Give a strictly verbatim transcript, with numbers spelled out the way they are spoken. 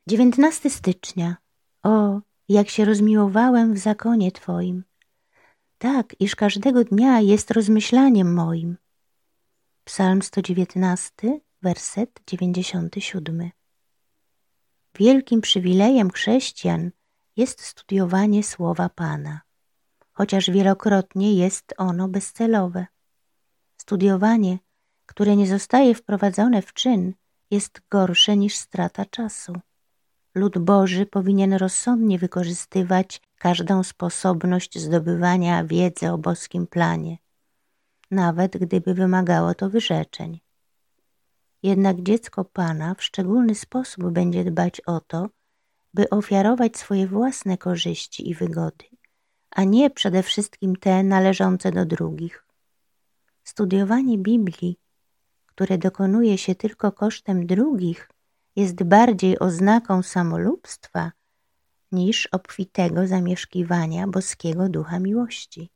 dziewiętnastego stycznia. O, jak się rozmiłowałem w zakonie Twoim! Tak, iż każdego dnia jest rozmyślaniem moim. Psalm sto dziewiętnasty, werset dziewięćdziesiąty siódmy. Wielkim przywilejem chrześcijan jest studiowanie Słowa Pana, chociaż wielokrotnie jest ono bezcelowe. Studiowanie, które nie zostaje wprowadzone w czyn, jest gorsze niż strata czasu. Lud Boży powinien rozsądnie wykorzystywać każdą sposobność zdobywania wiedzy o boskim planie, nawet gdyby wymagało to wyrzeczeń. Jednak dziecko Pana w szczególny sposób będzie dbać o to, by ofiarować swoje własne korzyści i wygody, a nie przede wszystkim te należące do drugich. Studiowanie Biblii, które dokonuje się tylko kosztem drugich, jest bardziej oznaką samolubstwa niż obfitego zamieszkiwania boskiego ducha miłości.